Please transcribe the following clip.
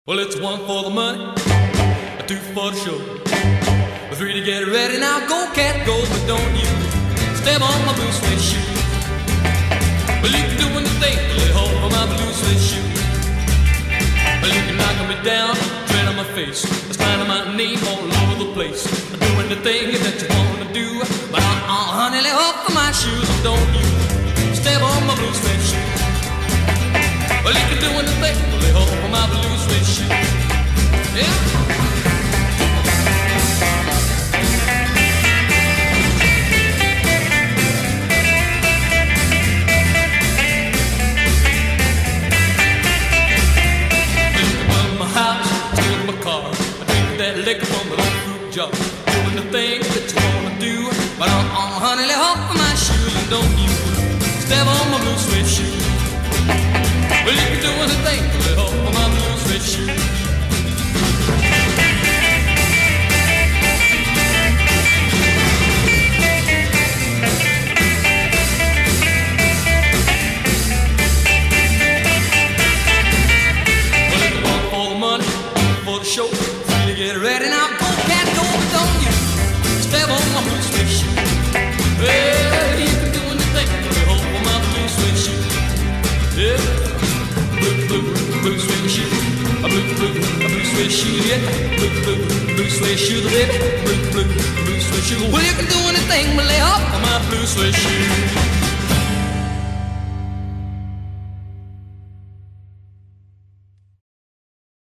Well, it's one for the money, a two for the show, a three to get ready. Now go, cat, go, but don't you step on my blue suede shoe. Well, you can do anything, lay hold on my blue suede shoe. Well, you can knock me down, tread on my face, sign my name all over the place. Do anything that you wanna do, but honey, lay hold on my shoes, and don't you step on my blue suede shoe. Well, you can do anything, lay hold on my blue suede shoe. Yeah. Liquor from an old fruit jar. Doing the things that you wanna do, but honey, lay off of my shoes, and don't you step on my blue suede shoe. Well, you can do anything, lay off of my blue suede shoe. Well, if you want for the money, for the show, get ready now, go, cat, go, but don't you step on my blue suede shoe. Well, you can do anything, lay hold on my blue suede shoe. Yeah, blue suede shoe, a blue suede shoe, yeah, blue suede shoe, baby, blue suede shoe. Well, you can do anything, but lay off on my blue suede shoe.